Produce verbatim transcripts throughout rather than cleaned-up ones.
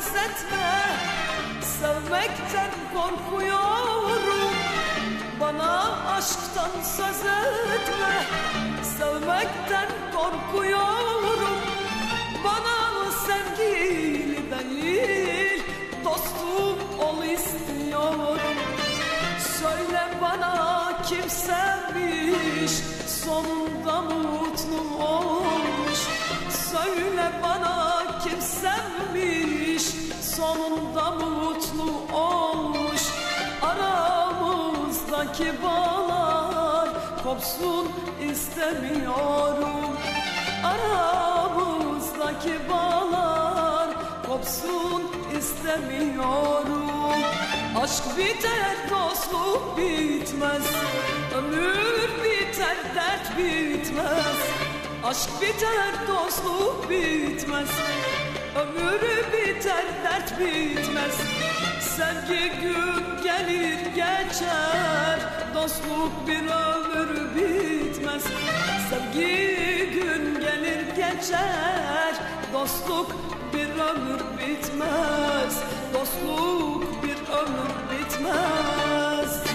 pes etme. Sevmekten korkuyorum, bana aşktan söz etme. Sevmekten korkuyorum, bana sevgili değil dostum ol istiyorum. Söyle bana kim sevmiş, sonunda mutlu olmuş. Söyle bana kim sevmiş, sonunda mutlu olmuş. Aramızdaki bağlar kopsun istemiyorum. Aramızdaki bağlar kopsun istemiyorum. Aşk biter, dostluk bitmez. Ömür biter, dert bitmez. Aşk biter, dostluk bitmez. Ömür biter, dert bitmez. Sevgi gün gelir geçer, dostluk bir ömür bitmez. Sevgi gün gelir geçer, dostluk bir ömür bitmez. Dostluk bir ömür bitmez.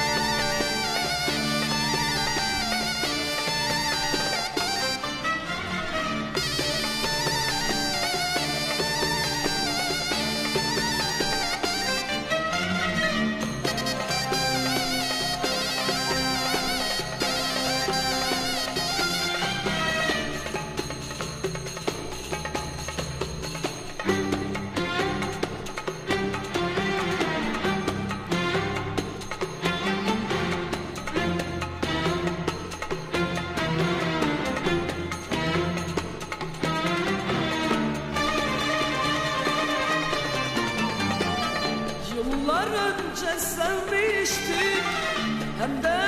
Yıllar önce sevmiştim, hem de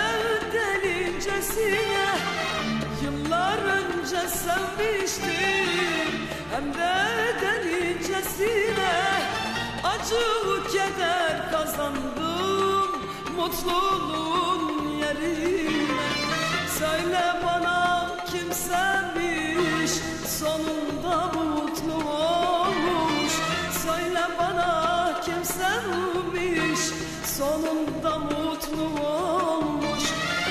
delicesine. Yıllar önce sevmiştim, hem de delicesine. Acı keder kazandım mutluluğun yerine. Söyle bana kim sevmiş, sonunda mutlu olmuş. Söyle bana kim sevmiş, sonunda mutlu olmuş.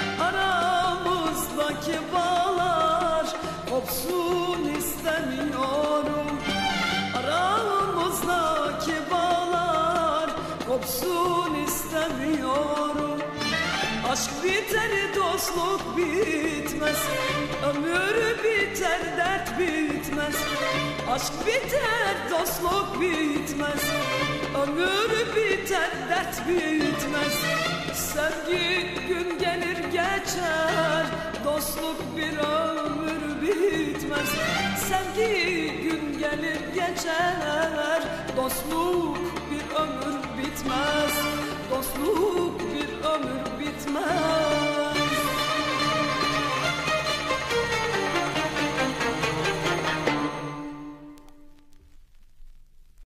Aramızdaki bağlar kopsun istemiyorum. Aramızdaki bağlar kopsun istemiyorum. Aşk biter, dostluk bitmez. Ömür biter, dert bitmez. Aşk biter, dostluk bitmez. Ömür biter, dert bitmez. Sevgi gün gelir geçer, dostluk bir ömür bitmez. Sevgi gün gelir geçer, dostluk bir ömür bitmez. Dostluk bir ömür bitmez.